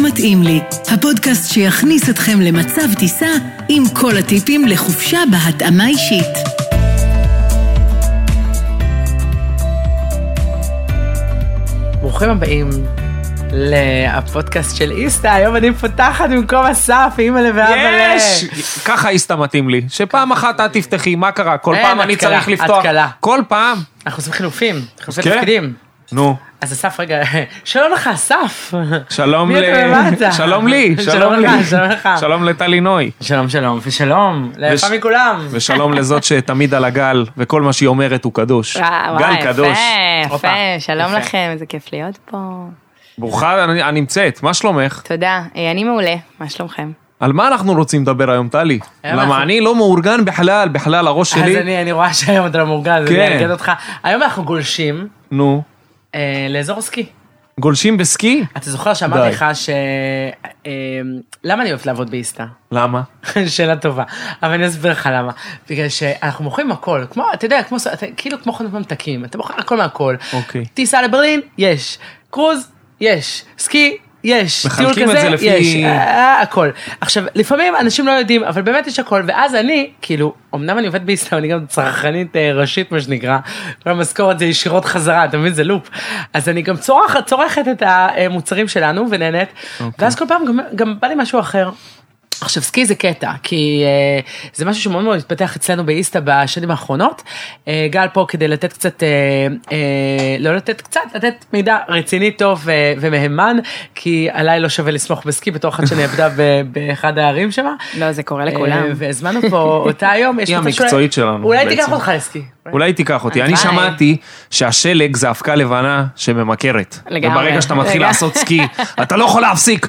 מתאים לי, הפודקאסט שיכניס אתכם למצב טיסה עם כל הטיפים לחופשה בהתאמה אישית. ברוכים הבאים לפודקאסט של איסטה. היום אני פותחת במקום אסף, אימא ואבא ל... יש! ככה איסטה מתאים לי. שפעם אחת את תפתחי, מה קרה? כל פעם אני צריך לפתוח. כל פעם. אנחנו עושים חילופים, חילופי תפקידים. נו. אז אסף, רגע, שלום לך, אסף. שלום מי אתה למטה? שלום לי. שלום לך. שלום לטלי נוי. שלום, ושלום, ליפה מכולם. ושלום לזאת שתמיד על הגל, וכל מה שהיא אומרת הוא קדוש. גל קדוש. יפה, שלום לכם, איזה כיף להיות פה. ברוכה, אני נמצאת, מה שלומך? תודה, אני מעולה, מה שלומכם? על מה אנחנו רוצים לדבר היום, טלי? למה אני לא מאורגן בכלל, הראש שלי. אז אני רואה שהיום אתה לא מאורגן, אז אני אגד אותך. היום אנחנו גולשים. נו. לאזור הסקי. גולשים בסקי? אתה זוכר שאמרתי לך למה אני אוהבת לעבוד באיסטה? למה? שאלה טובה, אבל אני אסביר לך למה. בגלל שאנחנו מוכרים הכל, כמו, אתה יודע, כאילו כמו חנות ממתקים, אתה מוכר הכל מהכל. אוקיי. טיסה לברלין, יש. קרוז, יש. סקי, יש. מחלקים את זה לפי... יש. הכל. עכשיו, לפעמים אנשים לא יודעים, אבל באמת יש הכל, ואז אני, כאילו, אמנם אני עובד באיסטה, אני גם צרכנית ראשית, מה שנקרא, כל המשכורת זה ישירות חזרה, אתה מבין, זה לופ. אז אני גם צורכת את המוצרים שלנו ונהנית, ואז כל פעם גם בא לי משהו אחר. עכשיו, סקי זה קטע, כי זה משהו שמאוד מאוד מתפתח אצלנו באיסטה בשנים האחרונות. גל פה כדי לתת קצת, לא לתת קצת, לתת מידע רציני טוב ומהימן, כי עליי לא שווה לסמוך בסקי, בתור אחת שאני עבדה באחד הערים שמה. לא, זה קורה לכולם. והזמנו פה אותה היום. היא המקצועית שלנו. אולי תיקח אותך לסקי. אולי תיקח אותי. אני שמעתי שהשלג זה אבקה לבנה שממכרת. וברגע שאתה מתחיל לעשות סקי, אתה לא יכול להפסיק.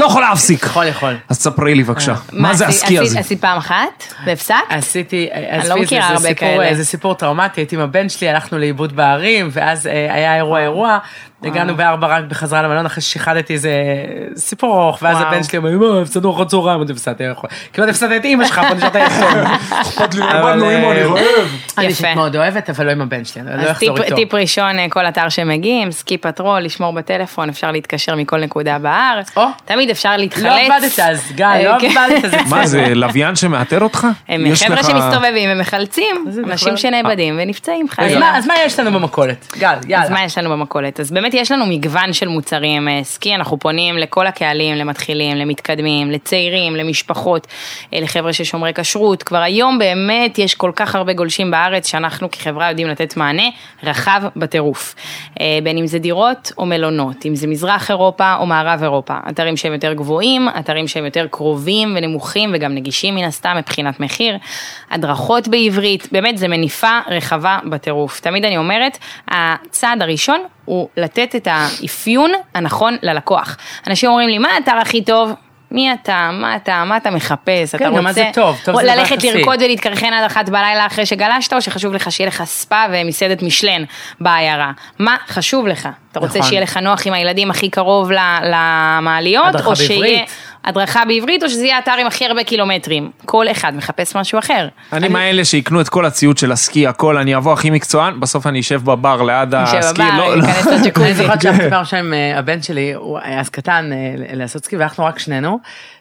יכול. אז תספרי לי בבקשה. מה זה הסקי הזה? עשית פעם אחת? והפסקת? עשיתי, אני לא מכירה הרבה כאלה. זה סיפור טראומטי, הייתי עם הבן שלי, הלכנו לאיבוד בערים, ואז היה אירוע, הגענו ב4 רק בחזרה למלון, אחרי ששיחדתי איזה סיפור ארוך, ואז הבן שלי אומר, אמא, הפסדנו אחת צהריים, אני כמעט הפסדת את אמא שלך, פה נשארת יחד. אכפת לי, אמרנו אמא, אני אוהב. אני מאוד אוהבת, אבל לא עם הבן שלי, אני לא אחזור איתו. טיפ ראשון, כל אתר שמגיעים, סקי פטרול, לשמור בטלפון, אפשר להתקשר מכל נקודה בארץ, תמיד אפשר להתחלץ. לא עבדת אז, גל, לא עבדת אז. מה זה, לוויין שמאתר אותך? הם חבר'ה שמסתובבים ומחלצים, אנשים שנאבדים ונפצעים חיים. אז מה יש לנו במכולת? גל, יאללה. אז מה יש לנו במכולת? אז באמת יש לנו מגוון של מוצרים סקי, אנחנו פונים לכל הקהלים, למתחילים, למתקדמים, לצעירים, למשפחות, לחבר'ה ששומרי כשרות. כבר היום באמת יש כל כך הרבה גולשים בארץ שאנחנו כחברה יודעים לתת מענה רחב בטירוף. בין אם זה דירות או מלונות, אם זה מזרח אירופה או מערב אירופה. אתרים שהם יותר גבוהים, אתרים שהם יותר קרובים ונמוכים וגם נגישים מן הסתם מבחינת מחיר. הדרכות בעברית, באמת זה מניפה רחבה בטירוף. תמיד אני אומרת, הצעד הראשון הוא לתת את האפיון הנכון ללקוח. אנשים אומרים לי, מה האתר הכי טוב? מי אתה? מה אתה מחפש? כן, מה זה טוב? טוב זה ללכת לרקוד ולהתקרחן עד 1 בלילה אחרי שגלשת, או שחשוב לך שיהיה לך ספה ומסעדת משלן בעיירה? מה חשוב לך? אתה רוצה שיהיה לך נוח עם הילדים הכי קרוב למעליות, או שיהיה הדרכה בעברית, או שזה יהיה אתר עם הכי הרבה קילומטרים? כל אחד מחפש משהו אחר. אני מאלה שיקנו את כל הציוד של הסקי, הכל, אני אבוא הכי מקצוען, בסוף אני אשב בבר ליד הסקי. ייכנס לג'קוזי. אני זוכרת שהייתי פעם שם עם הבן שלי, הוא היה אז קטן לעשות סקי, ואנחנו רק שנינו,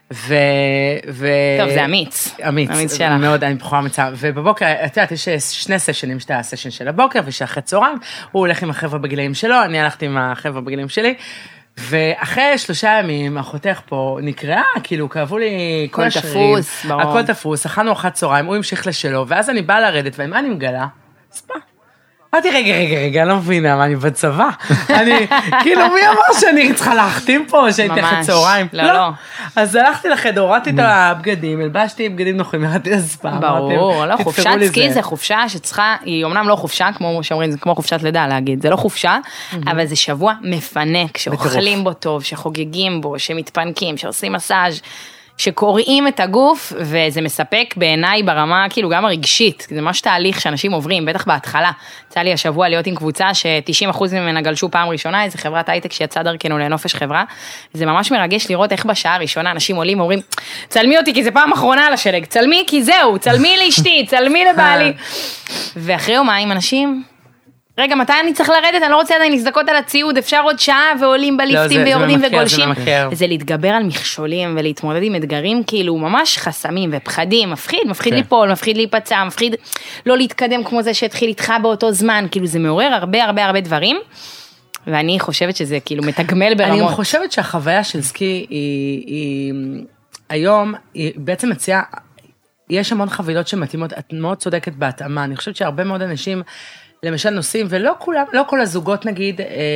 טוב, זה אמיץ. אמיץ מאוד, אני בחורה אמיצה. ובבוקר, את יודעת, יש 2 סשנים, שאתה הסשן של הבוקר, ושאחרי צהריים, הוא הולך עם החבר'ה בגילאים שלו, אני הלכתי עם החבר'ה בגילאים שלי, ואחרי 3 ימים, אחותך פה נקראה, כאילו, כאבו לי כל השרירים. הכל תפוס, אכלנו 1 צהריים, הוא המשיך לשלו, ואז אני באה לרדת, ומה אני מגלה? ספה. אמרתי, רגע, אני לא מבינה, מה אני בצבא? אני, כאילו, מי אמר שאני צריכה להחתים פה, שהייתי אחרי צהריים? לא. אז הלכתי לחדר, הורדתי את הבגדים, הלבשתי בגדים נוחים, ירדתי לספה. ברור, לא, חופשת סקי זה חופשה שצריכה, היא אומנם לא חופשה, כמו שאומרים, זה כמו חופשת לידה להגיד, זה לא חופשה, אבל זה שבוע מפנק, שאוכלים בו טוב, שחוגגים בו, שמתפנקים, שעושים מסאז', שקוראים את הגוף, וזה מספק בעיניי ברמה, כאילו גם הרגשית, זה ממש תהליך שאנשים עוברים, בטח בהתחלה. יצא לי השבוע להיות עם קבוצה ש90% ממנה גלשו פעם ראשונה, איזה חברת הייטק שיצא דרכנו לנופש חברה, זה ממש מרגש לראות איך בשעה הראשונה אנשים עולים, אומרים, צלמי אותי כי זה פעם אחרונה על השלג, צלמי כי זהו, צלמי לאשתי, צלמי לבעלי. ואחרי יומיים אנשים רגע, מתי אני צריך לרדת? אני לא רוצה עדיין להזדקות על הציוד, אפשר עוד שעה ועולים בליפטים ויורדים וגולשים. זה להתגבר על מכשולים ולהתמודד עם אתגרים, כאילו ממש חסמים ופחדים, מפחיד ליפול, מפחיד להיפצע, מפחיד לא להתקדם כמו זה שהתחיל איתך באותו זמן, כאילו זה מעורר הרבה דברים, ואני חושבת שזה כאילו מתגמל ברמות. אני חושבת שהחוויה של סקי היא היום, היא בעצם מציעה, יש המון חבילות שמתאימות, את מאוד צודקת בהתאמה, אני חושבת שהרבה מאוד אנשים, למשל נוסעים, ולא כולם, לא כל הזוגות נגיד,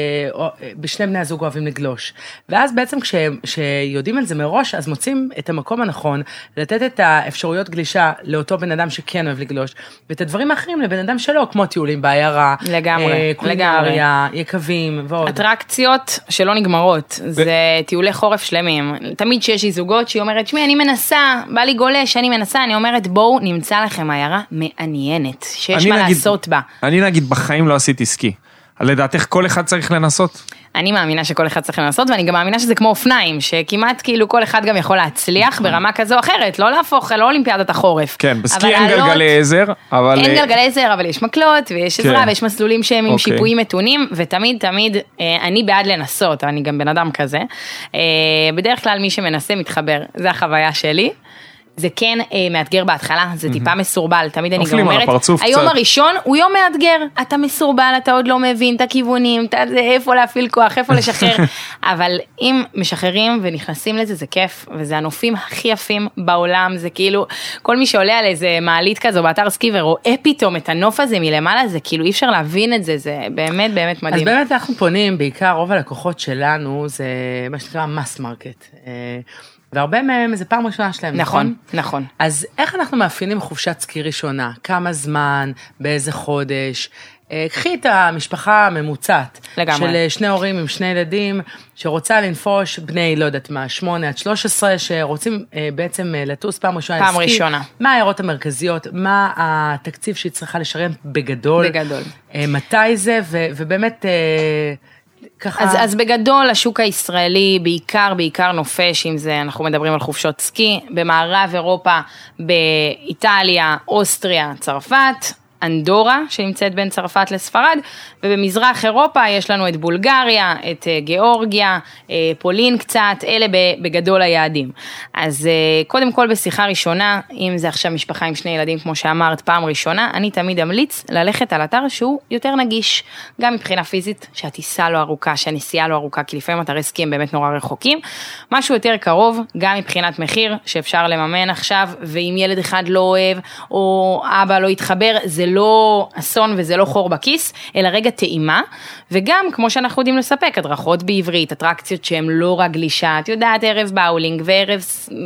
בשני בני הזוג אוהבים לגלוש. ואז בעצם כשיודעים על זה מראש, אז מוצאים את המקום הנכון, לתת את האפשרויות גלישה לאותו בן אדם שכן אוהב לגלוש, ואת הדברים האחרים לבן אדם שלו, כמו טיולים בעיירה, קולינריה, יקבים ועוד. אטרקציות שלא נגמרות, זה טיולי חורף שלמים. תמיד שיש לי זוגות שהיא אומרת, שמי, אני מנסה, בא לי גולש, אני מנסה, אני אומרת, בואו נמצא לכם עיירה מעניינת, שיש מה לעשות בה. אני נגיד בחיים לא עשיתי סקי. לדעתך כל אחד צריך לנסות? אני מאמינה שכל אחד צריך לנסות, ואני גם מאמינה שזה כמו אופניים, שכמעט כאילו כל אחד גם יכול להצליח ברמה כזו או אחרת, לא להפוך, לא אולימפיאדת החורף. כן, בסקי אין גלגלי עזר, אבל... אין גלגלי עזר, אבל יש מקלות, ויש עזרה, ויש מסלולים שהם עם שיפועים מתונים, ותמיד, אני בעד לנסות, אני גם בן אדם כזה. בדרך כלל מי שמנסה מתחבר, זה החוויה שלי. זה כן מאתגר בהתחלה, זה טיפה מסורבל, תמיד אני גם אומרת, היום הראשון הוא יום מאתגר, אתה מסורבל, אתה עוד לא מבין את הכיוונים, איפה להפעיל כוח, איפה לשחרר, אבל אם משחררים ונכנסים לזה, זה כיף, וזה הנופים הכי יפים בעולם, זה כאילו, כל מי שעולה על איזה מעלית כזו באתר סקי ורואה פתאום את הנוף הזה מלמעלה, זה כאילו אי אפשר להבין את זה, זה באמת באמת מדהים. אז באמת אנחנו פונים, בעיקר רוב הלקוחות שלנו, זה מה שנקרא מס מרקט, והרבה מהם זה פעם ראשונה שלהם, נכון? נכון. אז איך אנחנו מאפיינים חופשת סקי ראשונה? כמה זמן, באיזה חודש? קחי את המשפחה הממוצעת, של שני הורים עם שני ילדים, שרוצה לנפוש בני, לא יודעת מה, 8 עד 13, שרוצים בעצם לטוס פעם ראשונה. פעם ראשונה. מה העיירות המרכזיות, מה התקציב שהיא צריכה לשלם בגדול. בגדול. מתי זה, ובאמת... אז בגדול השוק הישראלי בעיקר נופש, אם זה אנחנו מדברים על חופשות סקי, במערב אירופה, באיטליה, אוסטריה, צרפת, אנדורה שנמצאת בין צרפת לספרד, ובמזרח אירופה יש לנו את בולגריה, את גיאורגיה, פולין קצת, אלה בגדול היעדים. אז קודם כל בשיחה ראשונה, אם זה עכשיו משפחה עם שני ילדים כמו שאמרת פעם ראשונה, אני תמיד אמליץ ללכת על אתר שהוא יותר נגיש, גם מבחינה פיזית, שהטיסה לא ארוכה, שהנסיעה לא ארוכה, כי לפעמים אתרי סקי הם באמת נורא רחוקים, משהו יותר קרוב, גם מבחינת מחיר שאפשר לממן עכשיו, ואם ילד אחד לא אוהב, או אבא לא יתחבר, זה לא אסון וזה לא חור בכיס, אלא רגע טעימה, וגם כמו שאנחנו יודעים לספק, הדרכות בעברית, אטרקציות שהן לא רק גלישה, את יודעת, ערב באולינג וערב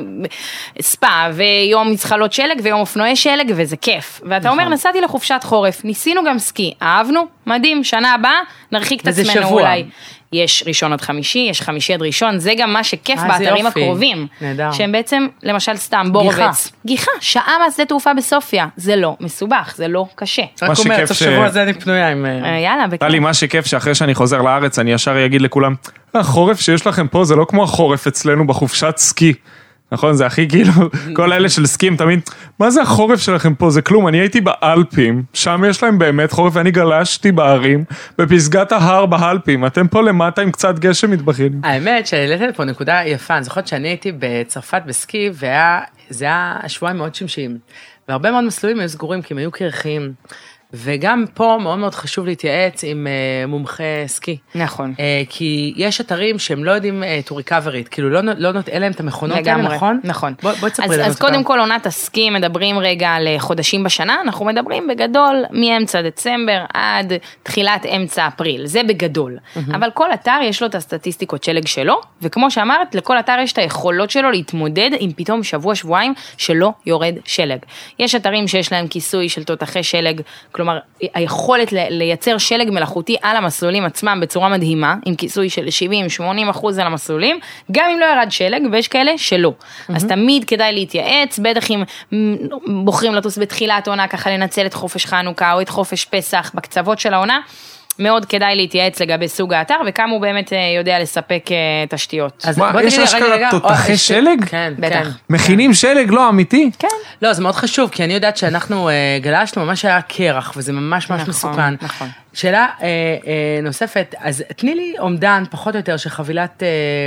ספא, ויום מצחלות שלג ויום אופנועי שלג, וזה כיף. ואתה אומר, נסעתי לחופשת חורף, ניסינו גם סקי, אהבנו, מדהים, שנה הבאה, נרחיק את עצמנו אולי. יש ראשון עד חמישי, יש חמישי עד ראשון, זה גם מה שכיף באתרים הקרובים, שהם בעצם, למשל סתם, בורובץ, גיחה, שעה מהשדה תעופה בסופיה, זה לא מסובך, זה לא קשה. רק אומר, סוף שבוע הזה אני פנויה עם... יאללה, בכיף. לי מה שכיף שאחרי שאני חוזר לארץ, אני ישר אגיד לכולם, החורף שיש לכם פה זה לא כמו החורף אצלנו בחופשת סקי. נכון, זה הכי כאילו, כל אלה של סקים תמיד, מה זה החורף שלכם פה? זה כלום, אני הייתי באלפים, שם יש להם באמת חורף, ואני גלשתי בערים, בפסגת ההר באלפים, אתם פה למטה עם קצת גשם מתבחין. האמת שהעלית פה נקודה יפה, אני זוכרת שאני הייתי בצרפת בסקי, וזה היה שבועיים מאוד שמשיים, והרבה מאוד מסלולים היו סגורים, כי הם היו קרחיים, וגם פה מאוד מאוד חשוב להתייעץ עם מומחה סקי. נכון. כי יש אתרים שהם לא יודעים to recovery, כאילו לא נותן להם את המכונות האלה, נכון? נכון. בואי תספרי לנו. אז קודם כל עונת הסקי, מדברים רגע על חודשים בשנה, אנחנו מדברים בגדול מאמצע דצמבר עד תחילת אמצע אפריל, זה בגדול. אבל כל אתר יש לו את הסטטיסטיקות שלג שלו, וכמו שאמרת, לכל אתר יש את היכולות שלו להתמודד עם פתאום שבוע-שבועיים שלא יורד שלג. יש אתרים שיש להם כיסוי של תותחי שלג, כלומר, היכולת לייצר שלג מלאכותי על המסלולים עצמם בצורה מדהימה, עם כיסוי של 70-80% על המסלולים, גם אם לא ירד שלג, ויש כאלה שלא. אז תמיד כדאי להתייעץ, בטח אם בוחרים לטוס בתחילת העונה, ככה לנצל את חופש חנוכה, או את חופש פסח, בקצוות של העונה, מאוד כדאי להתייעץ לגבי סוג האתר, וכמה הוא באמת יודע לספק תשתיות. יש אשכרה תותחי שלג? כן, בטח. כן. מכינים שלג, לא אמיתי? כן. לא, זה מאוד חשוב, כי אני יודעת שאנחנו גלשנו, ממש היה קרח, וזה ממש ממש מסוכן. נכון. שאלה נוספת, אז תני לי אומדן, פחות או יותר, שחבילת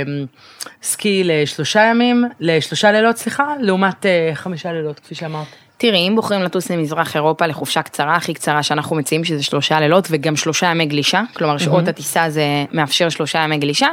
סקי ל3 ימים, ל3 לילות, סליחה, לעומת 5 לילות, כפי שאמרת. תראי, אם בוחרים לטוס למזרח אירופה לחופשה קצרה, הכי קצרה שאנחנו מציעים שזה 3 לילות, וגם 3 ימי גלישה, כלומר שעות הטיסה זה מאפשר 3 ימי גלישה,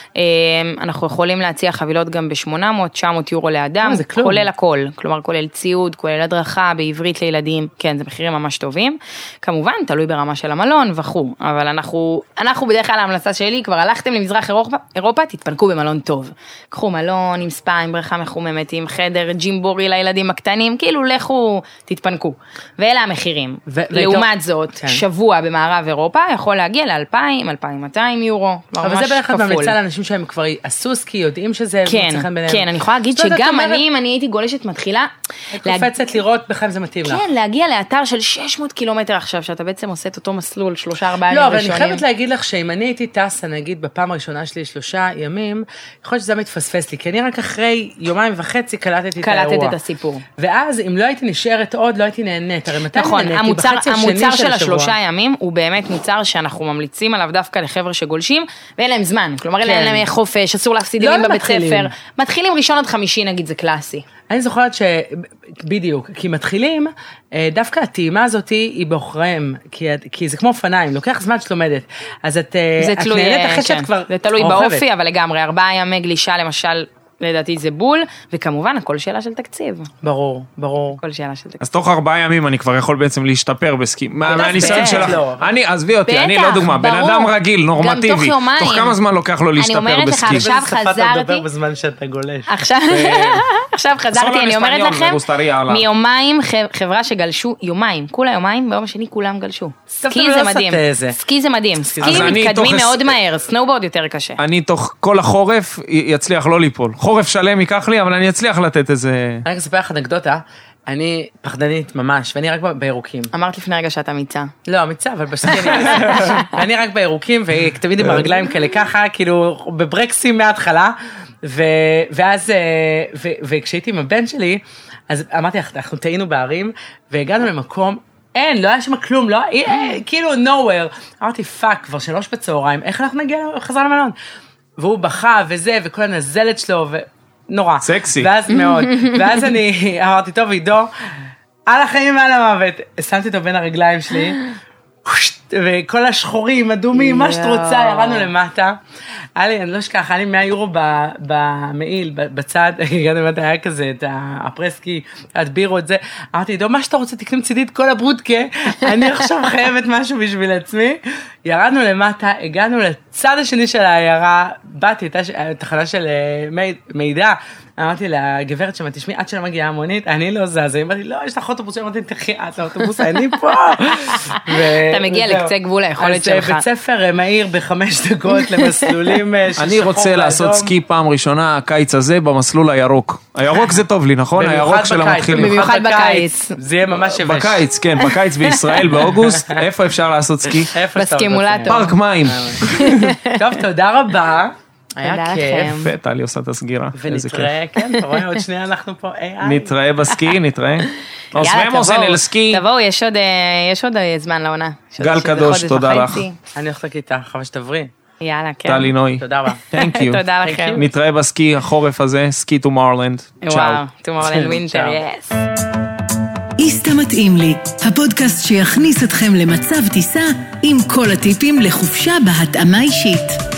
אנחנו יכולים להציע חבילות גם ב-800-900 יורו לאדם, כולל הכל, כלומר כולל ציוד, כולל הדרכה, בעברית לילדים, כן, זה מחירים ממש טובים, כמובן, תלוי ברמה של המלון וכו', אבל אנחנו בדרך כלל ההמלצה שלי, כבר הלכתם למזרח אירופה, תתפנקו במלון טוב, קחו מלון עם ספא, עם בריכה מחוממת, עם חדר ג'ימבורי לילדים הקטנים, כאילו לכו תתפנקו, ואלה המחירים. לעומת זאת, שבוע במערב אירופה יכול להגיע ל-2,000, 2,200 יורו, אבל זה בערך ממליצה לאנשים שהם כבר עשו סקי, יודעים שזה מצליחן ביניהם. כן, אני יכולה להגיד שגם אני, אם אני הייתי גולשת מתחילה, קופצת לראות בכם זה מתאים לך. כן, להגיע לאתר של 600 קילומטר עכשיו, שאתה בעצם עושה את אותו מסלול, 3-4 ימים ראשונים. לא, אבל אני חייבת להגיד לך שאם אני הייתי טסה, נגיד, בפעם הראשונה שלי 3 ימים, יכול להיות שזה מתפספס לי, כי אני רק אחרי 1.5 ימים קלטתי את האירוע. קלטת את הסיפור. ואז אם לא הייתי נשארת עוד, לא הייתי נהנית. הרי מתי נכון, נהניתי? בחצי השני המוצר של השבוע. 3 ימים הוא באמת מוצר שאנחנו ממליצים עליו דווקא לחבר'ה שגולשים, ואין להם זמן, כלומר אין להם חופש, אסור להפסיד ימים בבית ספר. מתחילים 1 עד 5 נגיד, זה קלאסי. אני זוכרת בדיוק, כי מתחילים, דווקא הטעימה הזאת היא באוכריהם, כי זה כמו אופניים, לוקח זמן שאת לומדת. אז את נהנית אחרי שאת כבר רוכבת. זה תלוי באופי, אבל לגמרי, 4 ימי גלישה למשל, לדעתי זה בול, וכמובן הכל שאלה של תקציב. ברור, ברור. הכל שאלה של תקציב. אז תוך 4 ימים אני כבר יכול בעצם להשתפר בסקי. מהניסיון שלך, עזבי אותי, אני לא דוגמה, בן אדם רגיל, נורמטיבי, תוך כמה זמן לוקח לו להשתפר בסקי? אני אומרת לך, עכשיו חזרתי, לדבר בזמן שאתה גולש. עכשיו חזרתי, אני אומרת לכם, מיומיים חברה שגלשו, יומיים, כולה יומיים, ביום השני כולם גלשו. סקי זה מדהים, סקי זה מדהים, סקי מתקדמים מאוד מהר, סנובורד יותר קשה. אני תוך כל החורף יצליח לא ליפול. חורף שלם ייקח לי, אבל אני אצליח לתת איזה... אני אספר לך אנקדוטה, אני פחדנית ממש, ואני רק בירוקים. אמרת לפני רגע שאת אמיצה. לא, אמיצה, אבל בסקי ואני רק בירוקים, ותמיד עם הרגליים כאלה ככה, כאילו בברקסים מההתחלה, ואז, וכשהייתי עם הבן שלי, אז אמרתי, אנחנו טעינו בערים, והגענו למקום, אין, לא היה שם כלום, לא, כאילו nowhere. אמרתי, פאק, כבר 3 בצהריים, איך אנחנו נגיע חזרה למלון? והוא בכה וזה, וכל הנזלת שלו, ונורא. סקסי. ואז מאוד. ואז אני אמרתי, טוב, עידו, על החיים ועל המוות. שמתי אותו בין הרגליים שלי, וכל השחורים, אדומים, מה שאת רוצה, ירדנו למטה. אני לא אשכח, היה לי 100 יורו במעיל, בצד, הגענו למטה, היה כזה, את הפרסקי, הדבירו את זה. אמרתי, עידו, מה שאתה רוצה, תקנה מצידי את כל הברודקה, אני עכשיו חייבת משהו בשביל עצמי. ירדנו למטה, הגענו לצד השני של העיירה, באתי, הייתה תחנה של מידע, אמרתי לגברת שמה, תשמעי, עד שלא מגיעה המונית, אני לא זזה, היא אמרתי, לא, יש לך אוטובוס, אמרתי, תחי, את האוטובוס, אני פה. אתה מגיע לקצה גבול היכולת שלך. אז בית ספר מהיר ב5 דקות למסלולים של שחור. אני רוצה לעשות סקי פעם ראשונה, הקיץ הזה, במסלול הירוק. הירוק זה טוב לי, נכון? הירוק של המתחילים. במיוחד בקיץ. זה יהיה ממש יבש. בקיץ, כן, בקיץ בישראל באוגוסט, איפה אפשר לעשות סקי? בסקימולטור. פארק מים. טוב, תודה רבה. היה כיף. טלי עושה את הסגירה. ונתראה, כן, אתה רואה, עוד שנייה אנחנו פה, נתראה בסקי, נתראה. תבואו, יש עוד זמן לעונה. גל קדוש, תודה לך. אני הולכת לכיתה, חבל שתברי. יאללה, כן. טלי נוי. תודה רבה. תודה לכם. נתראה בסקי החורף הזה, סקי טומורלנד. וואו, טומורלנד ווינטר, יס. איסתא מתאים לי, הפודקאסט שיכניס אתכם למצב טיסה עם כל הטיפים לחופשה בהתאמה אישית.